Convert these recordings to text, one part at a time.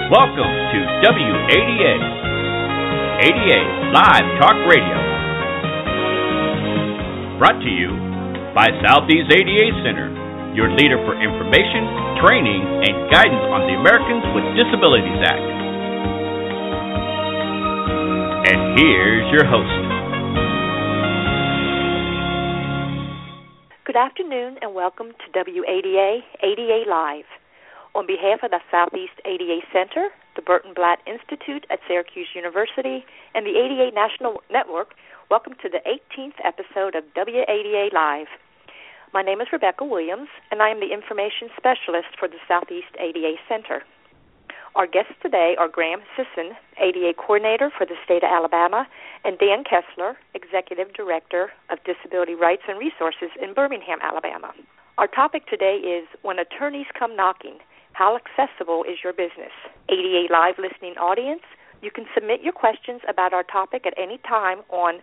Welcome to WADA, ADA Live Talk Radio. Brought to you by Southeast ADA Center, your leader for information, training, and guidance on the Americans with Disabilities Act. And here's your host. Good afternoon and welcome to WADA, ADA Live. On behalf of the Southeast ADA Center, the Burton Blatt Institute at Syracuse University, and the ADA National Network, welcome to the 18th episode of WADA Live. My name is Rebecca Williams, and I am the Information Specialist for the Southeast ADA Center. Our guests today are Graham Sisson, ADA Coordinator for the state of Alabama, and Dan Kessler, Executive Director of Disability Rights and Resources in Birmingham, Alabama. Our topic today is When Attorneys Come Knocking, how accessible is your business? ADA Live listening audience, you can submit your questions about our topic at any time on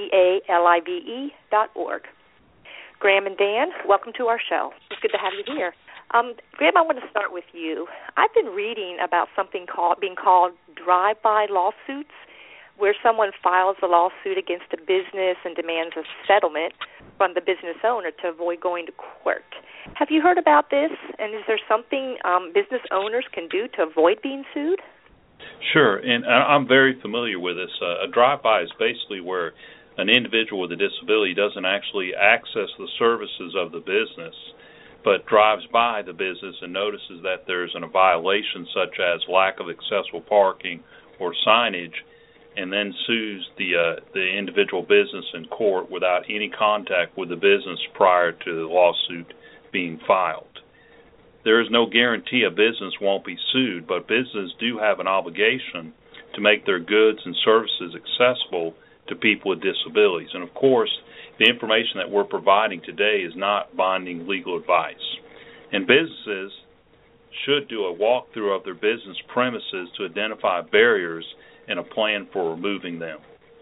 adalive.org. Graham and Dan, welcome to our show. It's good to have you here. Graham, I want to start with you. I've been reading about something being called drive-by lawsuits, where someone files a lawsuit against a business and demands a settlement from the business owner to avoid going to court. Have you heard about this, and is there something business owners can do to avoid being sued? Sure, and I'm very familiar with this. A drive-by is basically where an individual with a disability doesn't actually access the services of the business, but drives by the business and notices that there's a violation such as lack of accessible parking or signage, and then sues the individual business in court without any contact with the business prior to the lawsuit being filed. There is no guarantee a business won't be sued, but businesses do have an obligation to make their goods and services accessible to people with disabilities. And of course, the information that we're providing today is not binding legal advice. And businesses should do a walkthrough of their business premises to identify barriers and a plan for removing them.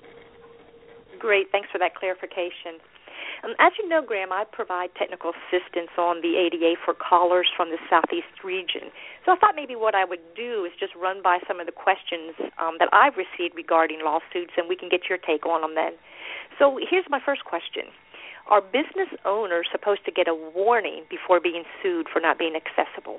Great. Thanks for that clarification. As you know, Graham, I provide technical assistance on the ADA for callers from the Southeast region. So I thought maybe what I would do is just run by some of the questions that I've received regarding lawsuits, and we can get your take on them then. So here's my first question. Are business owners supposed to get a warning before being sued for not being accessible?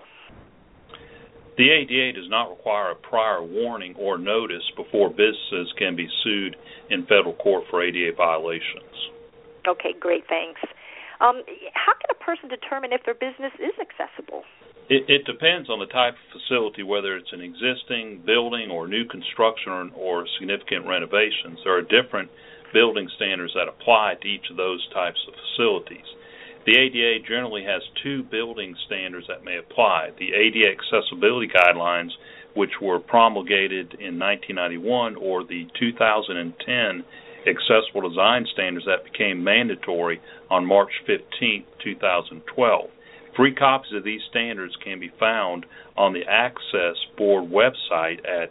The ADA does not require a prior warning or notice before businesses can be sued in federal court for ADA violations. Okay, great, thanks. How can a person determine if their business is accessible? It depends on the type of facility, whether it's an existing building or new construction or significant renovations. There are different building standards that apply to each of those types of facilities. The ADA generally has two building standards that may apply. The ADA Accessibility Guidelines, which were promulgated in 1991, or the 2010 Accessible Design Standards that became mandatory on March 15, 2012. Free copies of these standards can be found on the Access Board website at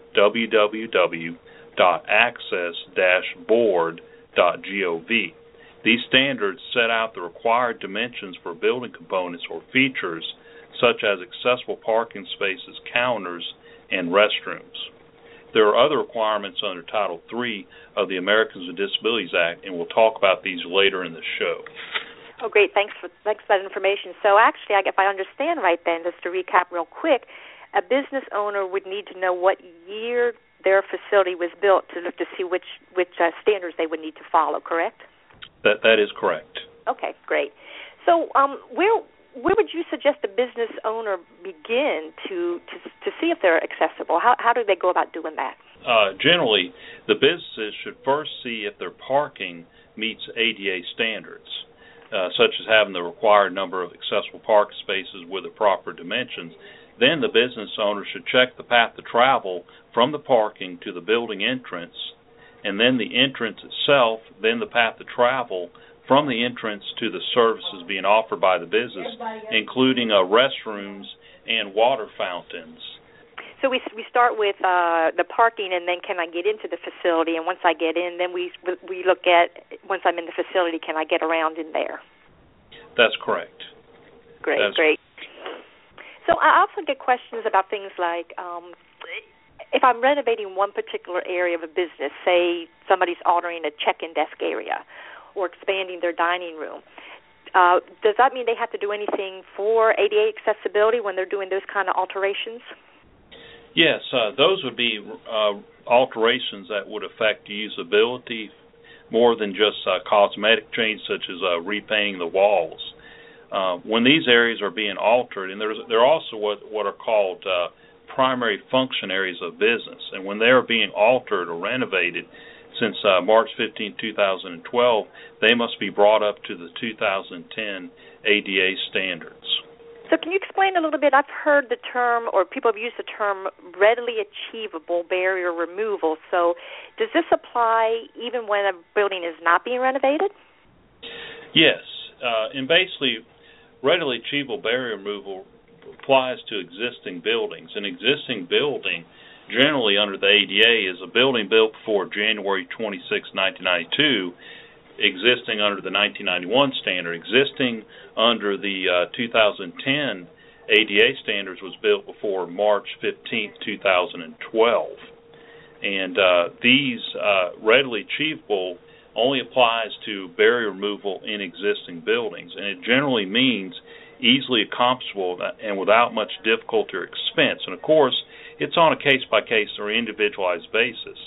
www.access-board.gov. These standards set out the required dimensions for building components or features such as accessible parking spaces, counters, and restrooms. There are other requirements under Title III of the Americans with Disabilities Act, and we'll talk about these later in the show. Oh, great. Thanks for that information. So actually, if I understand right then, just to recap real quick, a business owner would need to know what year their facility was built to see which standards they would need to follow, correct? That is correct. Okay, great. So where would you suggest the business owner begin to see if they're accessible? How do they go about doing that? Generally, the businesses should first see if their parking meets ADA standards, such as having the required number of accessible parking spaces with the proper dimensions. Then the business owner should check the path of travel from the parking to the building entrance, and then the entrance itself, then the path of travel from the entrance to the services being offered by the business, including restrooms and water fountains. So we start with the parking, and then can I get into the facility? And once I get in, then we look at, once I'm in the facility, can I get around in there? That's correct. Great. So I also get questions about things like, if I'm renovating one particular area of a business, say somebody's altering a check-in desk area or expanding their dining room, does that mean they have to do anything for ADA accessibility when they're doing those kind of alterations? Yes, those would be alterations that would affect usability more than just cosmetic change, such as repainting the walls. When these areas are being altered, and there are also what are called primary function areas of business, and when they are being altered or renovated since March 15, 2012, they must be brought up to the 2010 ADA standards. So can you explain a little bit? I've heard the term, or people have used the term, readily achievable barrier removal. So does this apply even when a building is not being renovated? Yes, and basically readily achievable barrier removal applies to existing buildings. An existing building, generally under the ADA, is a building built before January 26, 1992, existing under the 1991 standard. Existing under the 2010 ADA standards was built before March 15, 2012. And these readily achievable only applies to barrier removal in existing buildings, and it generally means easily accomplishable and without much difficulty or expense. And of course, it's on a case-by-case or individualized basis.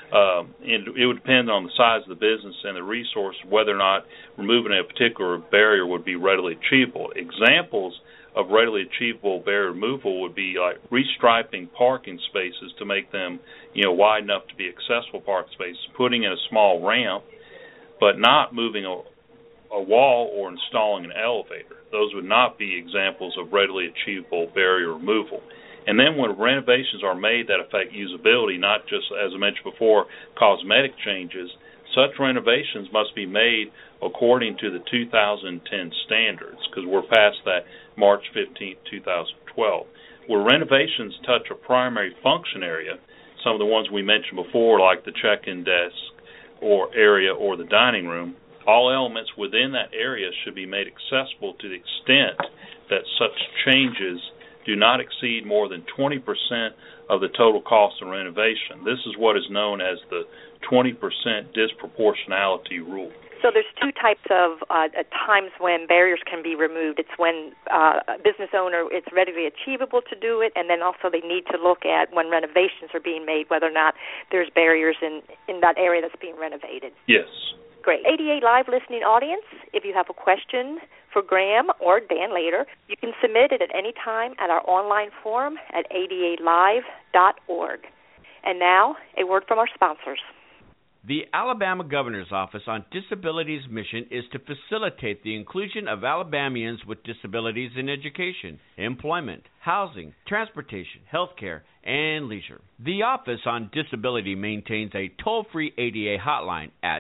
And it would depend on the size of the business and the resource whether or not removing a particular barrier would be readily achievable. Examples of readily achievable barrier removal would be like restriping parking spaces to make them, wide enough to be accessible parking spaces, putting in a small ramp, but not moving a wall or installing an elevator. Those would not be examples of readily achievable barrier removal. And then when renovations are made that affect usability, not just, as I mentioned before, cosmetic changes, such renovations must be made according to the 2010 standards, because we're past that March 15, 2012. Where renovations touch a primary function area, some of the ones we mentioned before, like the check-in desk or area or the dining room, all elements within that area should be made accessible to the extent that such changes do not exceed more than 20% of the total cost of renovation. This is what is known as the 20% disproportionality rule. So there's two types of times when barriers can be removed. It's when a business owner, it's readily achievable to do it, and then also they need to look at when renovations are being made, whether or not there's barriers in that area that's being renovated. Yes. Great. ADA Live listening audience, if you have a question for Graham or Dan later, you can submit it at any time at our online forum at adalive.org. And now, a word from our sponsors. The Alabama Governor's Office on Disability's mission is to facilitate the inclusion of Alabamians with disabilities in education, employment, housing, transportation, healthcare, and leisure. The Office on Disability maintains a toll-free ADA hotline at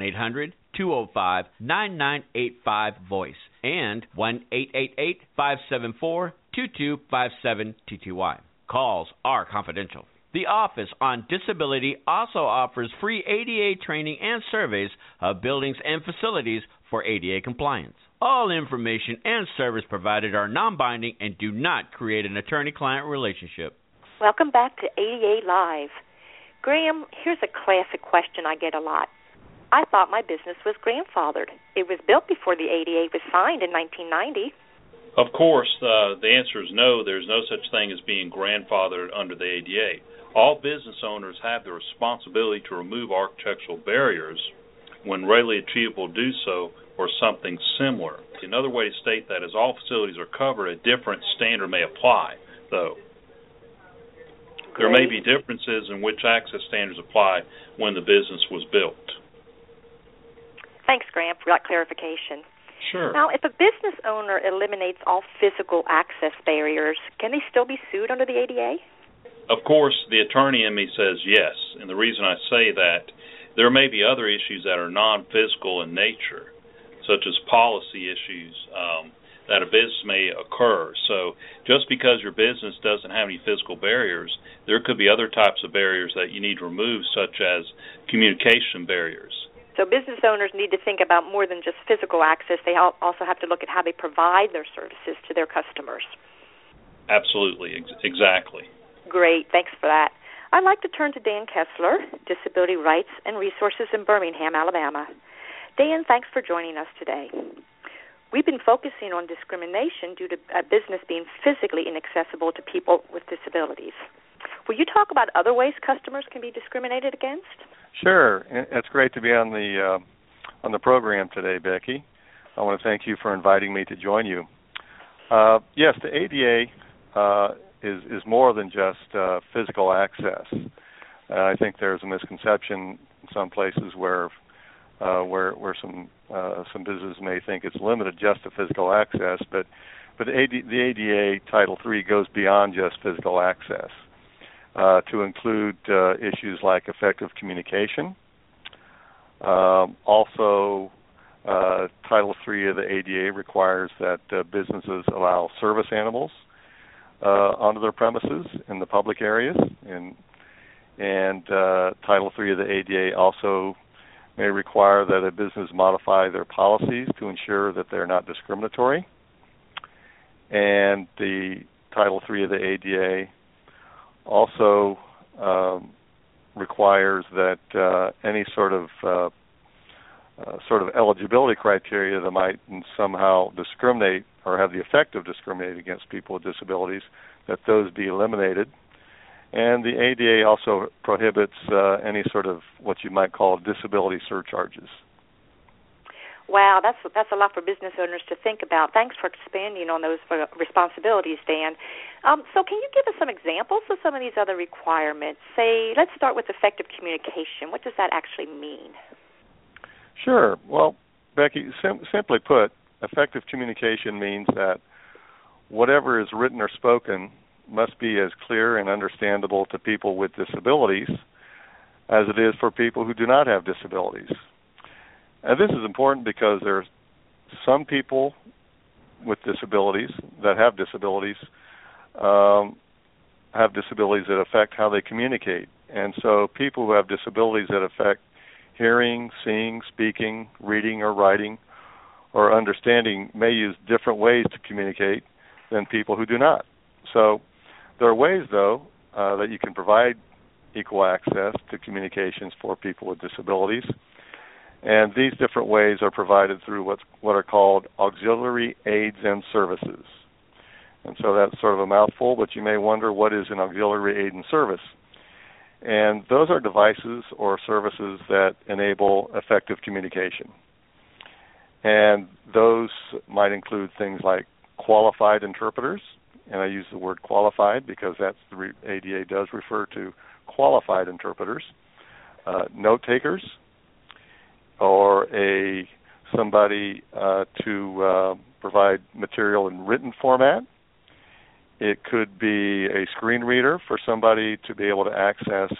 1-800-205-9985-VOICE and 1-888-574-2257-TTY. Calls are confidential. The Office on Disability also offers free ADA training and surveys of buildings and facilities for ADA compliance. All information and service provided are non-binding and do not create an attorney-client relationship. Welcome back to ADA Live. Graham, here's a classic question I get a lot. I thought my business was grandfathered. It was built before the ADA was signed in 1990. Of course, the answer is no. There's no such thing as being grandfathered under the ADA. All business owners have the responsibility to remove architectural barriers when readily achievable to do so or something similar. Another way to state that is all facilities are covered. A different standard may apply, though. There may be differences in which access standards apply when the business was built. Thanks, Graham, for that clarification. Sure. Now, if a business owner eliminates all physical access barriers, can they still be sued under the ADA? Of course, the attorney in me says yes, and the reason I say that, there may be other issues that are non-physical in nature, such as policy issues that a business may occur. So just because your business doesn't have any physical barriers, there could be other types of barriers that you need to remove, such as communication barriers. So business owners need to think about more than just physical access. They also have to look at how they provide their services to their customers. Absolutely, exactly. Great, thanks for that. I'd like to turn to Dan Kessler, Disability Rights and Resources in Birmingham, Alabama. Dan, thanks for joining us today. We've been focusing on discrimination due to a business being physically inaccessible to people with disabilities. Will you talk about other ways customers can be discriminated against? Sure. It's great to be on the program today, Becky. I want to thank you for inviting me to join you. Yes, the ADA is more than just physical access. I think there's a misconception in some places where some businesses may think it's limited just to physical access, but the ADA Title III goes beyond just physical access to include issues like effective communication. Also, Title III of the ADA requires that businesses allow service animals onto their premises in the public areas, and Title III of the ADA also may require that a business modify their policies to ensure that they're not discriminatory. And the Title III of the ADA also requires that any sort of eligibility criteria that might somehow discriminate or have the effect of discriminating against people with disabilities, that those be eliminated. And the ADA also prohibits any sort of what you might call disability surcharges. Wow, that's a lot for business owners to think about. Thanks for expanding on those responsibilities, Dan. So can you give us some examples of some of these other requirements? Say, let's start with effective communication. What does that actually mean? Sure. Well, Becky, simply put, effective communication means that whatever is written or spoken must be as clear and understandable to people with disabilities as it is for people who do not have disabilities. And this is important because there are some people with disabilities that have disabilities that affect how they communicate. And so people who have disabilities that affect hearing, seeing, speaking, reading or writing or understanding may use different ways to communicate than people who do not. So there are ways, though, that you can provide equal access to communications for people with disabilities. And these different ways are provided through what are called auxiliary aids and services. And so that's sort of a mouthful, but you may wonder, what is an auxiliary aid and service? And those are devices or services that enable effective communication. And those might include things like qualified interpreters, and I use the word qualified because that's the ADA does refer to qualified interpreters, note takers, or somebody to provide material in written format. It could be a screen reader for somebody to be able to access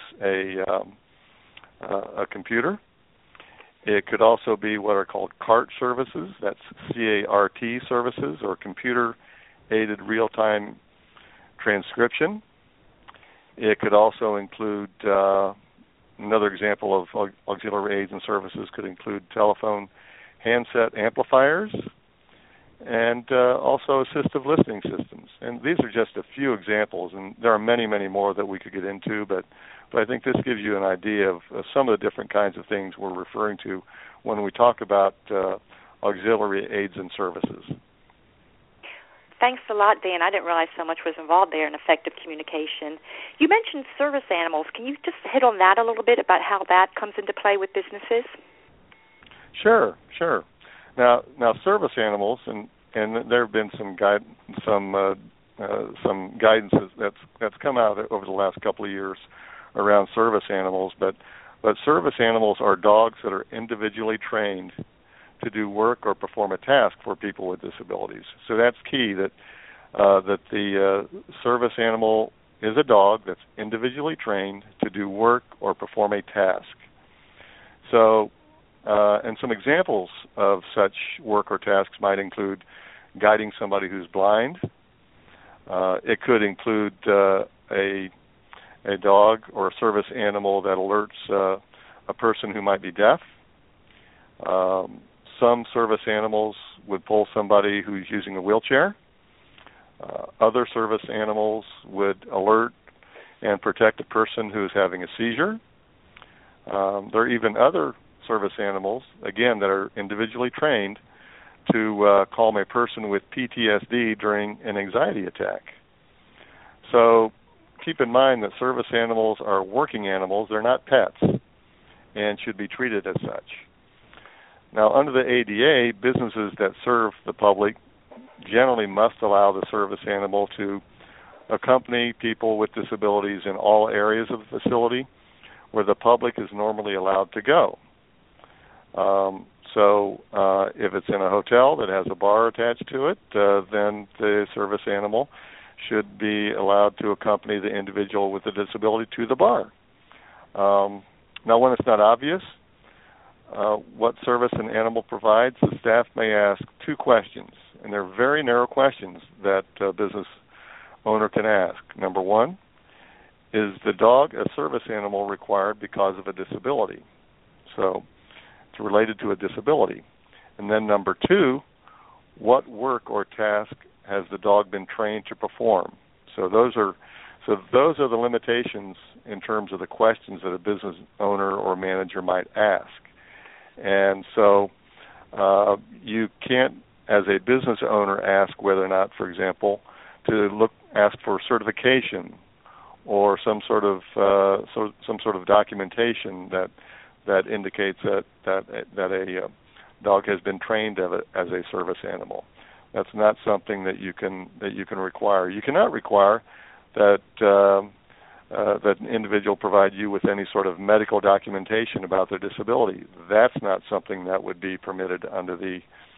a computer. It could also be what are called CART services, that's CART services, or computer-aided real-time transcription. It could also include, another example of auxiliary aids and services could include telephone handset amplifiers and also assistive listening systems. And these are just a few examples, and there are many, many more that we could get into, but I think this gives you an idea of some of the different kinds of things we're referring to when we talk about auxiliary aids and services. Thanks a lot, Dan. I didn't realize so much was involved there in effective communication. You mentioned service animals. Can you just hit on that a little bit about how that comes into play with businesses? Sure. Now service animals, and there have been some guidance that's come out over the last couple of years around service animals, but service animals are dogs that are individually trained to do work or perform a task for people with disabilities. So that's key, that the service animal is a dog that's individually trained to do work or perform a task. So, and some examples of such work or tasks might include guiding somebody who's blind. It could include a dog or a service animal that alerts a person who might be deaf. Some service animals would pull somebody who's using a wheelchair. Other service animals would alert and protect a person who's having a seizure. There are even other service animals, again, that are individually trained to calm a person with PTSD during an anxiety attack. So keep in mind that service animals are working animals. They're not pets and should be treated as such. Now, under the ADA, businesses that serve the public generally must allow the service animal to accompany people with disabilities in all areas of the facility where the public is normally allowed to go. So if it's in a hotel that has a bar attached to it, then the service animal should be allowed to accompany the individual with the disability to the bar. Now, when it's not obvious what service an animal provides, the staff may ask two questions, and they're very narrow questions that a business owner can ask. Number one, is the dog a service animal required because of a disability? So it's related to a disability. And then number two, what work or task has the dog been trained to perform? So those are the limitations in terms of the questions that a business owner or manager might ask. And so you can't, as a business owner, ask whether or not, for example, to ask for certification or some sort of documentation that indicates that a dog has been trained as a service animal. That's not something that you can require. You cannot require that an individual provide you with any sort of medical documentation about their disability. That's not something that would be permitted under the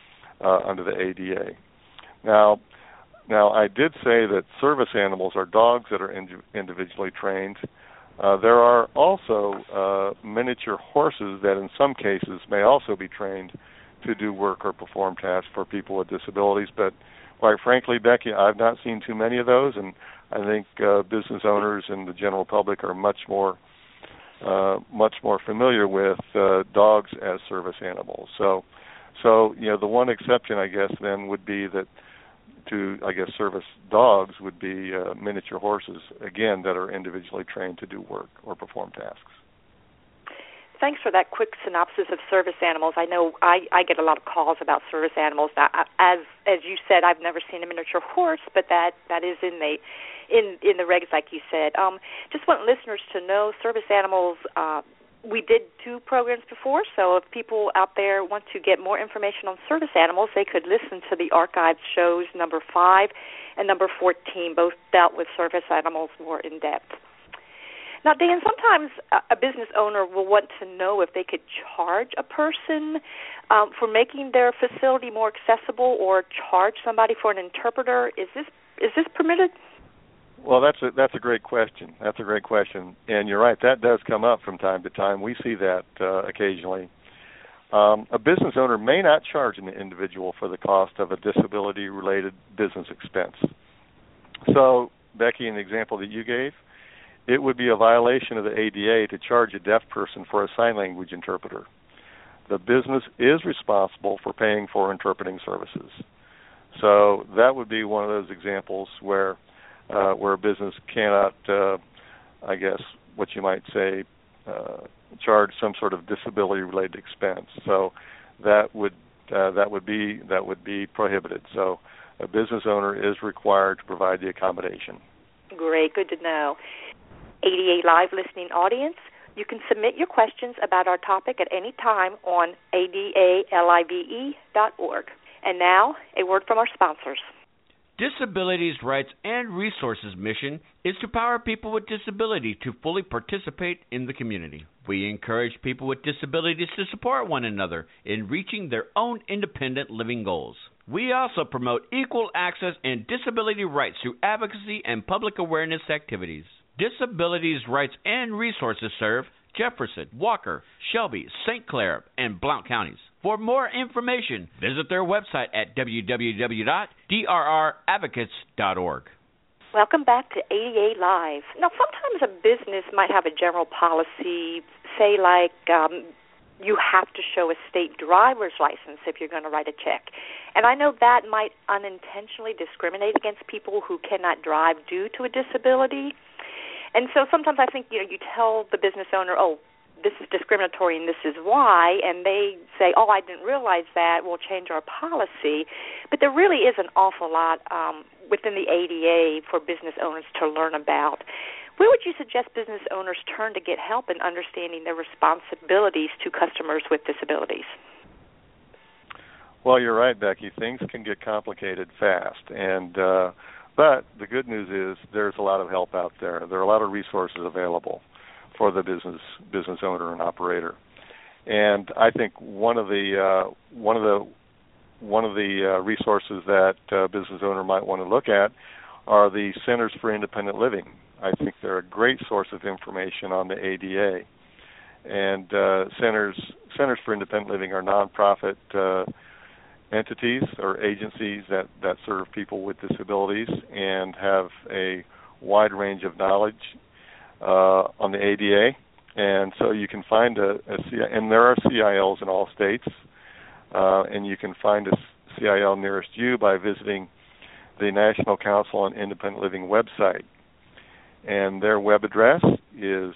ADA. Now, I did say that service animals are dogs that are individually trained. There are also miniature horses that in some cases may also be trained to do work or perform tasks for people with disabilities. But quite frankly, Becky, I've not seen too many of those, and I think business owners and the general public are much more familiar with dogs as service animals. So the one exception, I guess, then would be that service dogs would be miniature horses, again, that are individually trained to do work or perform tasks. Thanks for that quick synopsis of service animals. I know I get a lot of calls about service animals. Now, as you said, I've never seen a miniature horse, but that is in the regs, like you said. Just want listeners to know, service animals. We did 2 programs before, so if people out there want to get more information on service animals, they could listen to the archived shows number 5 and number 14. Both dealt with service animals more in depth. Now, Dan, sometimes a business owner will want to know if they could charge a person for making their facility more accessible, or charge somebody for an interpreter. Is this permitted? Well, that's a great question. That's a great question, and you're right. That does come up from time to time. We see that occasionally. A business owner may not charge an individual for the cost of a disability-related business expense. So, Becky, in the example that you gave, it would be a violation of the ADA to charge a deaf person for a sign language interpreter. The business is responsible for paying for interpreting services. So that would be one of those examples where a business cannot, what you might say, charge some sort of disability-related expense. So that would be prohibited. So a business owner is required to provide the accommodation. Great, good to know. ADA Live listening audience, you can submit your questions about our topic at any time on adalive.org. And now, a word from our sponsors. Disabilities Rights and Resources mission is to empower people with disability to fully participate in the community. We encourage people with disabilities to support one another in reaching their own independent living goals. We also promote equal access and disability rights through advocacy and public awareness activities. Disabilities Rights and Resources serve Jefferson, Walker, Shelby, St. Clair, and Blount counties. For more information, visit their website at www.drradvocates.org. Welcome back to ADA Live. Now, sometimes a business might have a general policy, say like you have to show a state driver's license if you're going to write a check. And I know that might unintentionally discriminate against people who cannot drive due to a disability. And so sometimes I think, you tell the business owner, oh, this is discriminatory and this is why, and they say, oh, I didn't realize that, we'll change our policy. But there really is an awful lot within the ADA for business owners to learn about. Where would you suggest business owners turn to get help in understanding their responsibilities to customers with disabilities? Well, you're right, Becky. Things can get complicated fast, but the good news is there's a lot of help out there. There are a lot of resources available for the business owner and operator. And I think one of the resources that business owner might want to look at are the Centers for Independent Living. I think they're a great source of information on the ADA. And Centers for Independent Living are nonprofit entities or agencies that serve people with disabilities and have a wide range of knowledge on the ADA. And so you can find and there are CILs in all states, and you can find a CIL nearest you by visiting the National Council on Independent Living website. And their web address is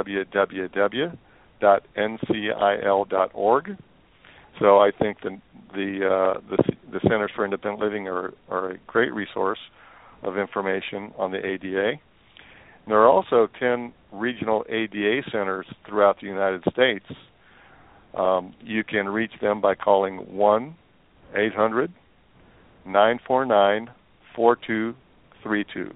www.ncil.org. So I think the Centers for Independent Living are a great resource of information on the ADA. And there are also 10 regional ADA centers throughout the United States. You can reach them by calling 1-800-949-4232.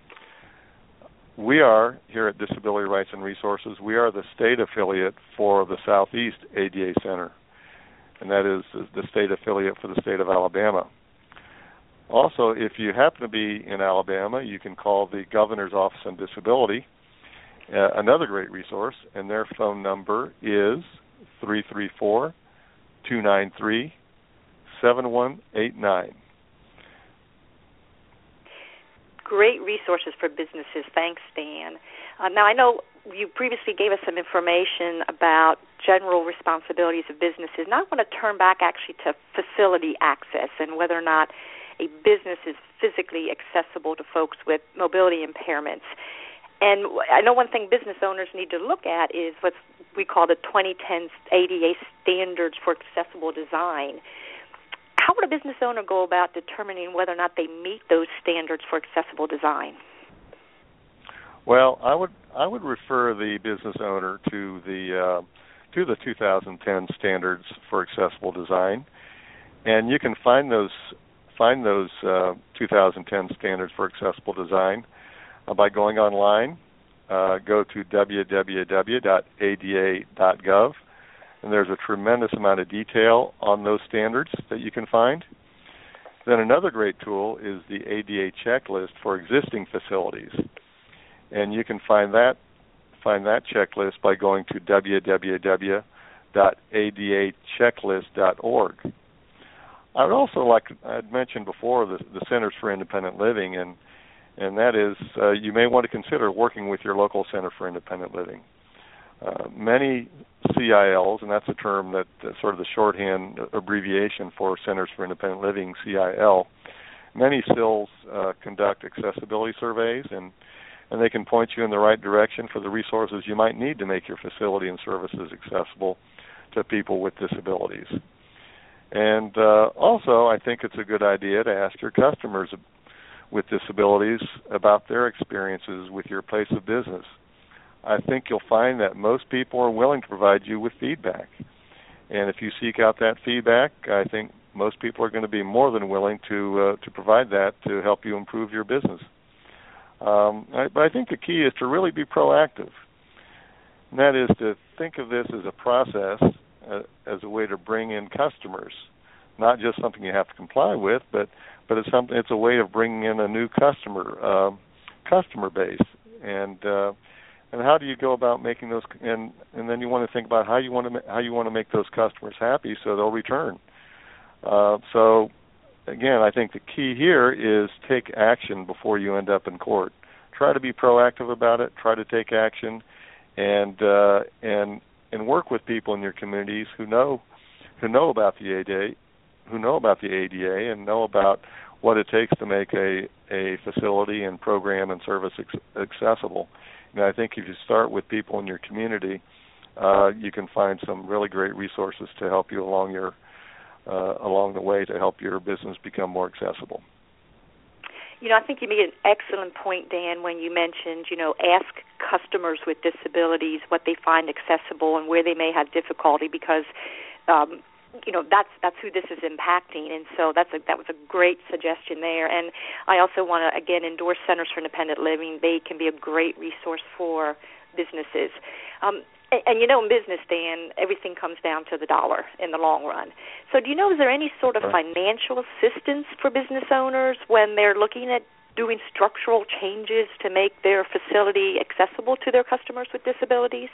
We are, here at Disability Rights and Resources, we are the state affiliate for the Southeast ADA Center, and that is the state affiliate for the state of Alabama. Also, if you happen to be in Alabama, you can call the Governor's Office on Disability, another great resource, and their phone number is 334-293-7189. Great resources for businesses. Thanks, Dan. Now, I know you previously gave us some information about general responsibilities of businesses, and I want to turn back actually to facility access and whether or not a business is physically accessible to folks with mobility impairments. And I know one thing business owners need to look at is what we call the 2010 ADA Standards for Accessible Design. How would a business owner go about determining whether or not they meet those standards for accessible design? Well, I would refer the business owner to the 2010 Standards for Accessible Design, and you can find those 2010 Standards for Accessible Design by going online. Go to www.ada.gov. And there's a tremendous amount of detail on those standards that you can find. Then another great tool is the ADA checklist for existing facilities. And you can find that checklist by going to www.adachecklist.org. I would also I'd mentioned before, the Centers for Independent Living, and that is you may want to consider working with your local Center for Independent Living. Many CILs, and that's a term that sort of the shorthand abbreviation for Centers for Independent Living, CIL, many CILs conduct accessibility surveys, and they can point you in the right direction for the resources you might need to make your facility and services accessible to people with disabilities. And also, I think it's a good idea to ask your customers with disabilities about their experiences with your place of business. I think you'll find that most people are willing to provide you with feedback. And if you seek out that feedback, I think most people are going to be more than willing to provide that to help you improve your business. But I think the key is to really be proactive. And that is to think of this as a process, as a way to bring in customers, not just something you have to comply with, but it's a way of bringing in a new customer base. And how do you go about making those? And then you want to think about how you want to make those customers happy so they'll return. So again, I think the key here is take action before you end up in court. Try to be proactive about it. Try to take action, and work with people in your communities who know about the ADA, and know about what it takes to make a a facility and program and service accessible. And I think if you start with people in your community, you can find some really great resources to help you along the way to help your business become more accessible. I think you made an excellent point, Dan, when you mentioned, ask customers with disabilities what they find accessible and where they may have difficulty, because that's who this is impacting, and so that was a great suggestion there. And I also want to again endorse Centers for Independent Living. They can be a great resource for businesses. And in business, Dan, everything comes down to the dollar in the long run. So do you know, is there any sort of financial assistance for business owners when they're looking at doing structural changes to make their facility accessible to their customers with disabilities?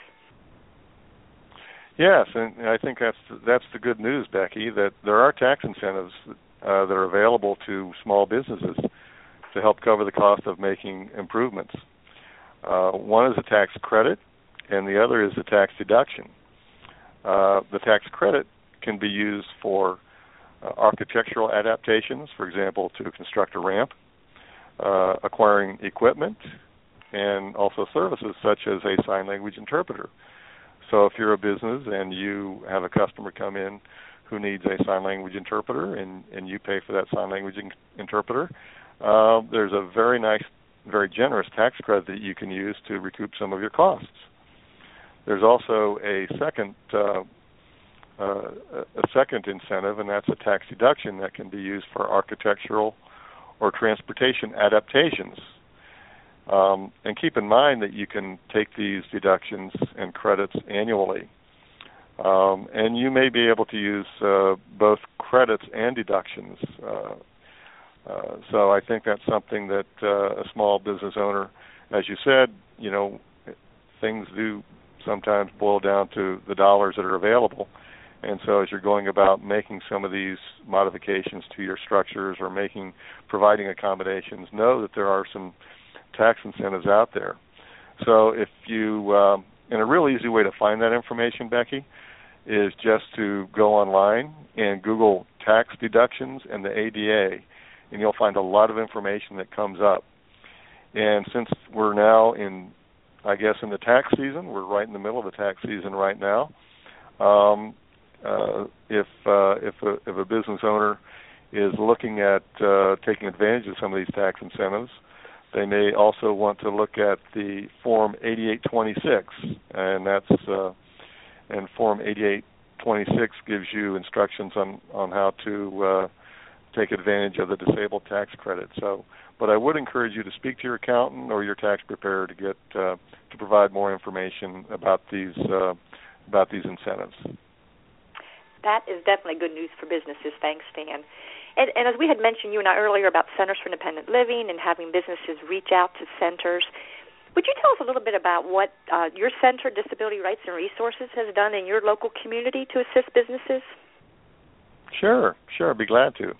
Yes, and I think that's the good news, Becky, that there are tax incentives that are available to small businesses to help cover the cost of making improvements. One is a tax credit, and the other is a tax deduction. The tax credit can be used for architectural adaptations, for example, to construct a ramp, acquiring equipment, and also services such as a sign language interpreter. So if you're a business and you have a customer come in who needs a sign language interpreter and you pay for that sign language interpreter, there's a very nice, very generous tax credit that you can use to recoup some of your costs. There's also a second incentive, and that's a tax deduction that can be used for architectural or transportation adaptations. And keep in mind that you can take these deductions and credits annually. And you may be able to use both credits and deductions. So I think that's something that a small business owner, as you said, things do sometimes boil down to the dollars that are available. And so as you're going about making some of these modifications to your structures or providing accommodations, know that there are some tax incentives out there. So if you, and a real easy way to find that information, Becky, is just to go online and Google tax deductions and the ADA, and you'll find a lot of information that comes up. And since we're now in the tax season, we're right in the middle of the tax season right now. If a business owner is looking at taking advantage of some of these tax incentives, they may also want to look at the Form 8826, and and Form 8826 gives you instructions on how to take advantage of the disabled tax credit. But I would encourage you to speak to your accountant or your tax preparer to get to provide more information about these incentives. That is definitely good news for businesses. Thanks, Dan. And as we had mentioned, you and I earlier, about Centers for Independent Living and having businesses reach out to centers, would you tell us a little bit about what your center, Disability Rights and Resources, has done in your local community to assist businesses? Sure. I'd be glad to.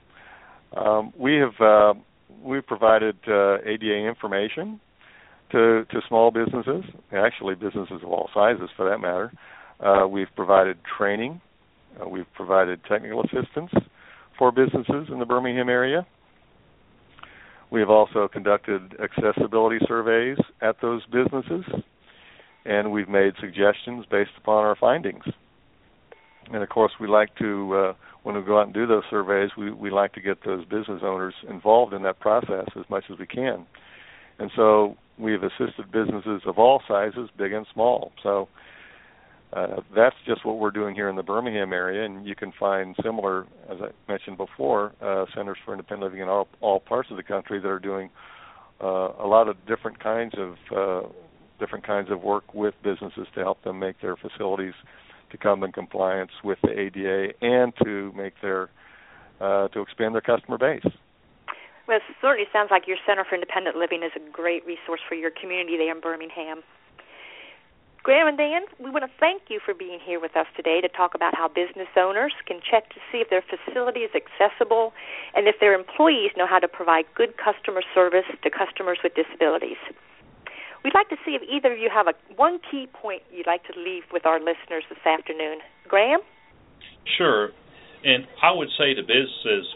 We've provided ADA information to small businesses, actually businesses of all sizes for that matter. We've provided training. We've provided technical assistance for businesses in the Birmingham area. We have also conducted accessibility surveys at those businesses, and we've made suggestions based upon our findings. And, of course, we like to, when we go out and do those surveys, we like to get those business owners involved in that process as much as we can. And so we've assisted businesses of all sizes, big and small. So that's just what we're doing here in the Birmingham area, and you can find similar, as I mentioned before, Centers for Independent Living in all parts of the country that are doing a lot of different kinds of work with businesses to help them make their facilities to come in compliance with the ADA and to make to expand their customer base. Well, it certainly sounds like your Center for Independent Living is a great resource for your community there in Birmingham. Graham and Dan, we want to thank you for being here with us today to talk about how business owners can check to see if their facility is accessible and if their employees know how to provide good customer service to customers with disabilities. We'd like to see if either of you have one key point you'd like to leave with our listeners this afternoon. Graham? Sure. And I would say to businesses,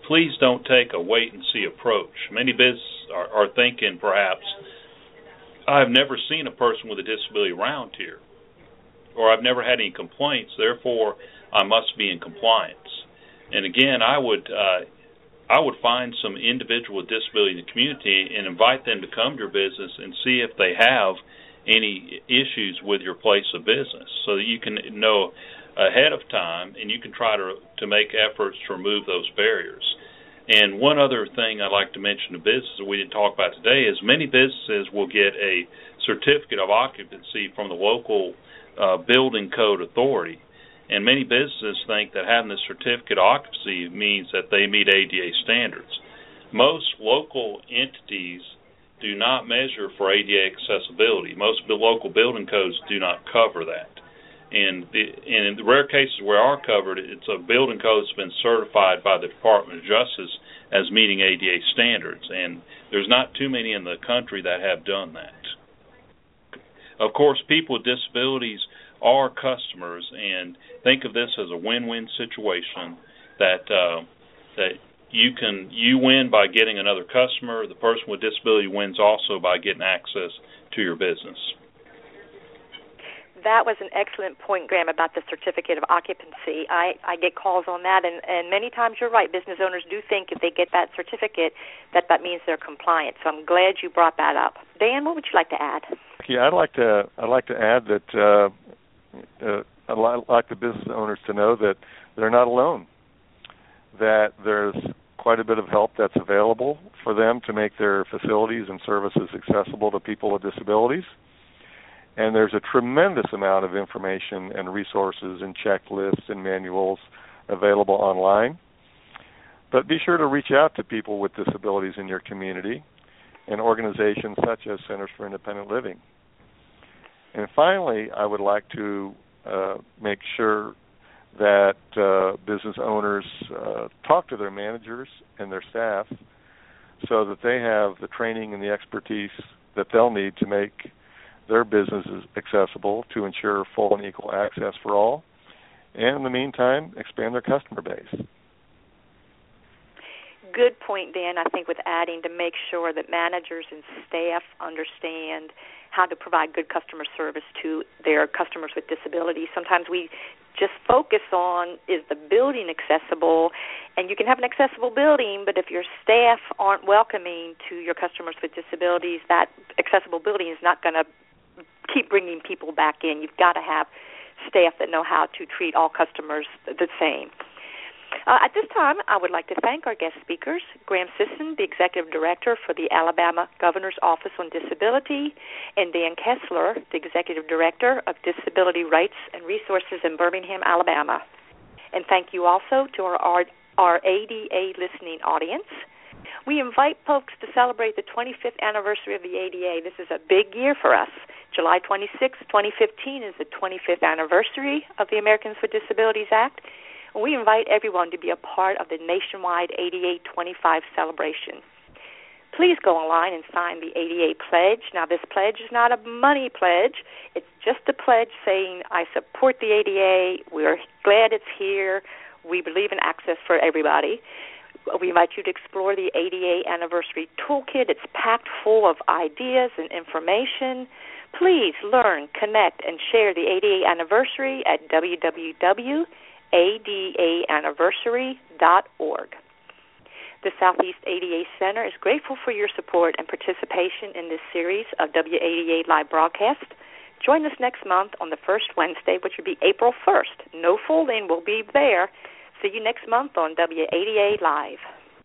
please don't take a wait-and-see approach. Many businesses are thinking, perhaps, I've never seen a person with a disability around here, or I've never had any complaints, therefore I must be in compliance. And again, I would find some individual with disability in the community and invite them to come to your business and see if they have any issues with your place of business, so that you can know ahead of time and you can try to make efforts to remove those barriers. And one other thing I'd like to mention to businesses that we didn't talk about today is many businesses will get a certificate of occupancy from the local building code authority. And many businesses think that having this certificate of occupancy means that they meet ADA standards. Most local entities do not measure for ADA accessibility. Most of the local building codes do not cover that. And in the rare cases where are covered, it's a building code that's been certified by the Department of Justice as meeting ADA standards. And there's not too many in the country that have done that. Of course, people with disabilities are customers, and think of this as a win-win situation that you win by getting another customer. The person with disability wins also by getting access to your business. That was an excellent point, Graham, about the certificate of occupancy. I get calls on that, and many times you're right. Business owners do think if they get that certificate that means they're compliant. So I'm glad you brought that up. Dan, what would you like to add? Yeah, I'd like to add that I'd like the business owners to know that they're not alone, that there's quite a bit of help that's available for them to make their facilities and services accessible to people with disabilities. And there's a tremendous amount of information and resources and checklists and manuals available online. But be sure to reach out to people with disabilities in your community and organizations such as Centers for Independent Living. And finally, I would like to make sure that business owners talk to their managers and their staff so that they have the training and the expertise that they'll need to make their businesses accessible to ensure full and equal access for all, and in the meantime, expand their customer base. Good point, Dan, I think, with adding to make sure that managers and staff understand how to provide good customer service to their customers with disabilities. Sometimes we just focus on, is the building accessible? And you can have an accessible building, but if your staff aren't welcoming to your customers with disabilities, that accessible building is not going to keep bringing people back in. You've got to have staff that know how to treat all customers the same. At this time, I would like to thank our guest speakers, Graham Sisson, the Executive Director for the Alabama Governor's Office on Disability, and Dan Kessler, the Executive Director of Disability Rights and Resources in Birmingham, Alabama. And thank you also to our ADA listening audience. We invite folks to celebrate the 25th anniversary of the ADA. This is a big year for us. July 26, 2015 is the 25th anniversary of the Americans with Disabilities Act. We invite everyone to be a part of the nationwide ADA 25 celebration. Please go online and sign the ADA pledge. Now, this pledge is not a money pledge. It's just a pledge saying, I support the ADA. We're glad it's here. We believe in access for everybody. We invite you to explore the ADA Anniversary Toolkit. It's packed full of ideas and information. Please learn, connect, and share the ADA Anniversary at www.adaanniversary.org. The Southeast ADA Center is grateful for your support and participation in this series of WADA Live broadcast. Join us next month on the first Wednesday, which will be April 1st. No folding will be there. See you next month on WADA Live.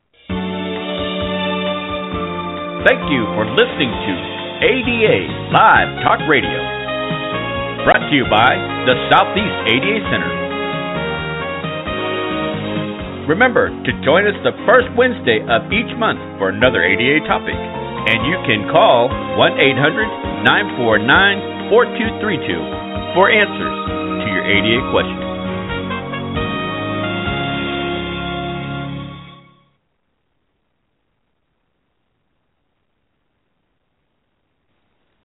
Thank you for listening to ADA Live Talk Radio, brought to you by the Southeast ADA Center. Remember to join us the first Wednesday of each month for another ADA topic, and you can call 1-800-949-4232 for answers to your ADA questions.